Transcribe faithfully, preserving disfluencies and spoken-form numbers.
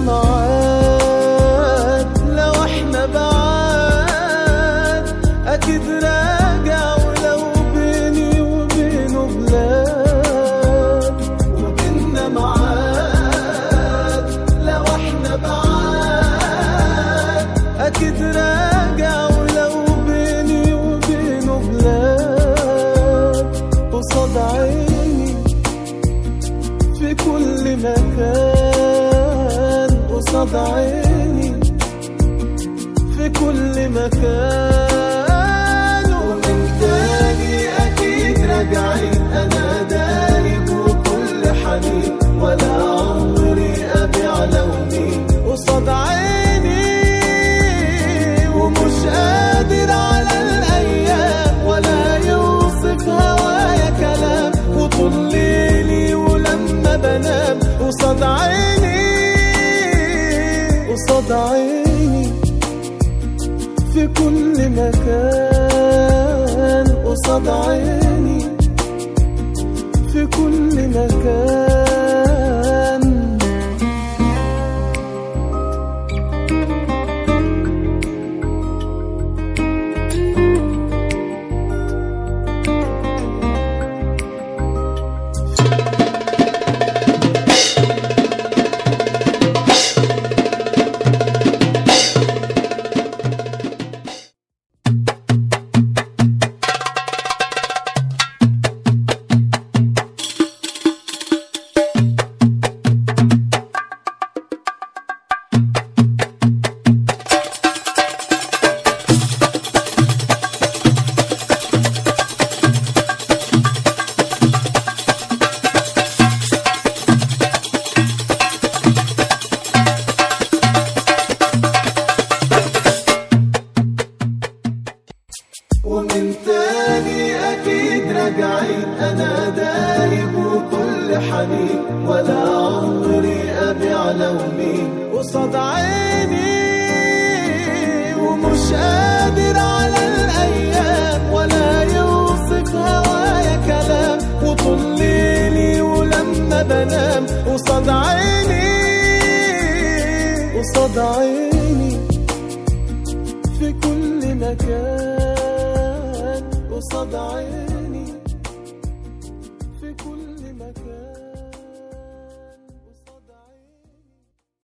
معاك لو احنا بعاد اكيد راجع، ولو بيني وبينه بلاد. وبيننا معاد لو احنا بعاد اكيد راجع، ولو بيني وبينه بلاد. قصاد عيني في كل مكان، قصاد عيني في كل مكان. ومن تاني أكيد راجعين، أنا داري بكل حنين، ولا عمري أبيع لوني قصاد عيني. ومش قادر على الأيام ولا يوصف هوايا كلام، وطول ليلي ولما بنام قصاد عيني، قصاد عيني في كل مكان. قصاد عيني في كل مكان. ومن تاني أكيد راجعين، أنا داري بكل حنين، ولا عمري أبيع لوني قصاد عيني. ومش قادر على الأيام ولا يوصف هوايا كلام، وطول ليلي ولما بنام قصاد عيني، قصاد عيني في كل مكان. قصاد عيني